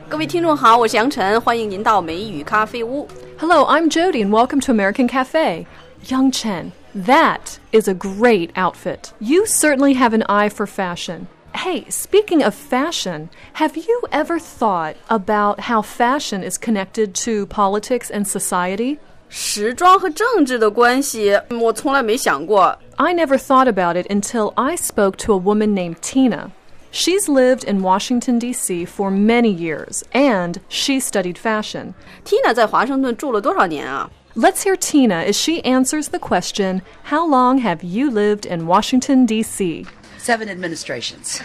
各位听众好，我是杨晨，欢迎您到美语咖啡屋。 Hello, I'm Jody and welcome to American Cafe. Young Chen, that is a great outfit. You certainly have an eye for fashion. Hey, speaking of fashion, have you ever thought about how fashion is connected to politics and society? 时装和政治的关系，我从来没想过。 I never thought about it until I spoke to a woman named Tina. She's lived in Washington, D.C. for many years, and she studied fashion. Tina 在华盛顿住了多少年啊？ Let's hear Tina as she answers the question, how long have you lived in Washington, D.C.? 7 administrations.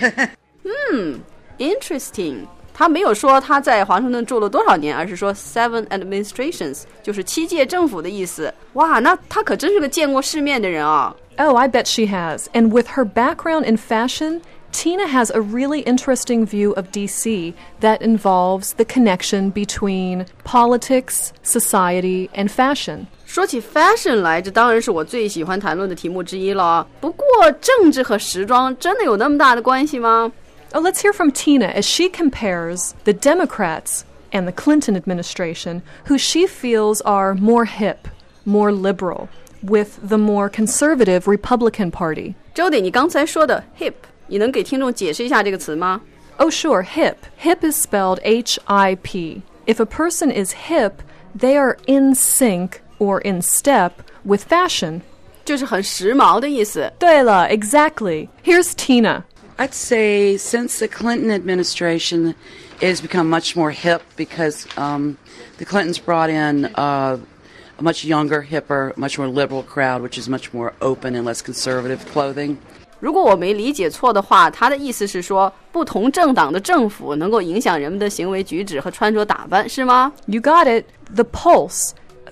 Interesting. 他没有说他在华盛顿住了多少年，而是说 7 administrations， 就是7届政府的意思。哇，那他可真是个见过世面的人啊。 Oh, I bet she has. And with her background in fashion, Tina has a really interesting view of D.C. that involves the connection between politics, society, and fashion. 说起 fashion 来，这当然是我最喜欢谈论的题目之一了。不过，政治和时装真的有那么大的关系吗？ Oh, let's hear from Tina as she compares the Democrats and the Clinton administration, who she feels are more hip, more liberal, with the more conservative Republican Party. Jody, 你刚才说的 hip， 你能给听众解释一下这个词吗？ Oh, sure, hip. Hip is spelled H-I-P. If a person is hip, they are in sync or in step with fashion. 就是很时髦的意思。 对了, exactly. Here's Tina. I'd say since the Clinton administration has become much more hip because the Clintons brought in a much younger, hipper, much more liberal crowd, which is much more open and less conservative clothing. 如果我没理解错的话，他的意思是说，不同政党的政府能够影响人们的行为举止和穿着打扮，是吗？ You got it. The pulse,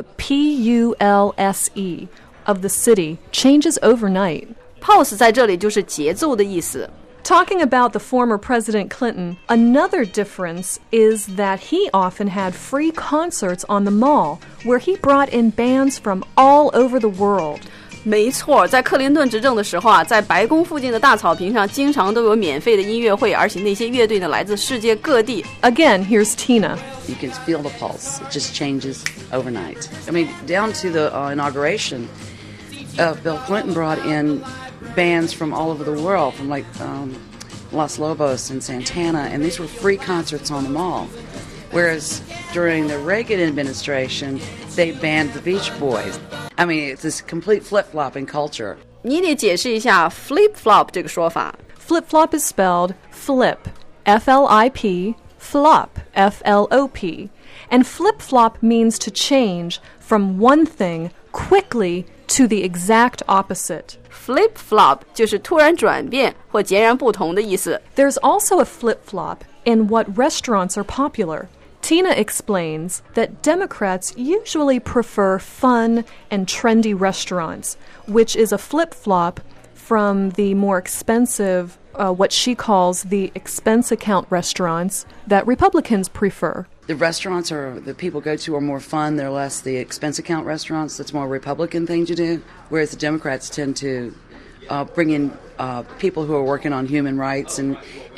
P-U-L-S-E, of the city changes overnight. Pulse 在这里就是节奏的意思。 Talking about the former President Clinton, another difference is that he often had free concerts on the mall, where he brought in bands from all over the world. 没错，在克林顿执政的时候啊，在白宫附近的大草坪上经常都有免费的音乐会，而且那些乐队呢来自世界各地。 Again, here's Tina. You can feel the pulse. It just changes overnight. I mean, down to the inauguration, Bill Clinton brought in bands from all over the world, from like Los Lobos and Santana, and these were free concerts on the mall. Whereas during the Reagan administration, they banned the Beach Boys. I mean, it's this complete flip-flop in culture. 你得解释一下 flip-flop 这个说法。 Flip-flop is spelled flip, F-L-I-P, flop, F-L-O-P. And flip-flop means to change from one thing quickly to the exact opposite. Flip-flop 就是突然转变或截然不同的意思。 There's also a flip-flop in what restaurants are popular. Tina explains that Democrats usually prefer fun and trendy restaurants, which is a flip-flop from the more expensive, what she calls the expense account restaurants that Republicans prefer. The restaurants that people go to are more fun. They're less the expense account restaurants. That's more a Republican thing to do. Whereas the Democrats tend to bring in people who are working on human rights and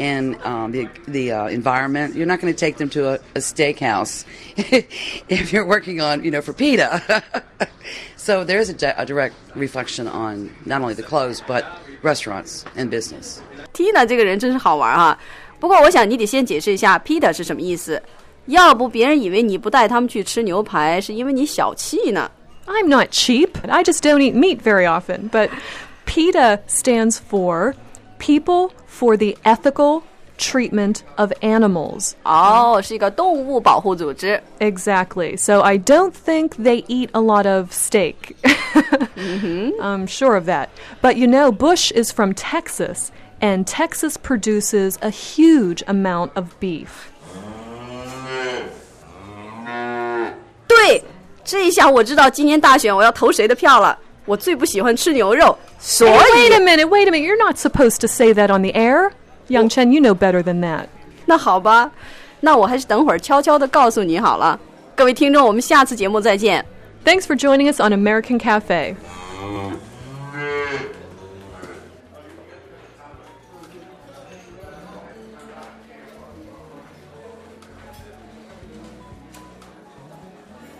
the environment. You're not going to take them to a steakhouse if you're working on, for PETA. So there's a direct reflection on not only the clothes but restaurants and business. Tina 这个人真是好玩啊！不过我想你得先解释一下 PETA 是什么意思，要不别人以为你不带他们去吃牛排是因为你小气呢。 I'm not cheap. I just don't eat meat very often. But PETA stands for People for the Ethical Treatment of Animals. 哦，是一个动物保护组织。 Exactly. So I don't think they eat a lot of steak. I'm sure of that. But Bush is from Texas, and Texas produces a huge amount of beef. 对，这一下我知道今年大选我要投谁的票了。我最不喜欢吃牛肉，所以 Wait a minute. You're not supposed to say that on the air. Young Chen, you know better than that. 那好吧，那我还是等会儿悄悄地告诉你好了。各位听众，我们下次节目再见。 Thanks for joining us on American Cafe.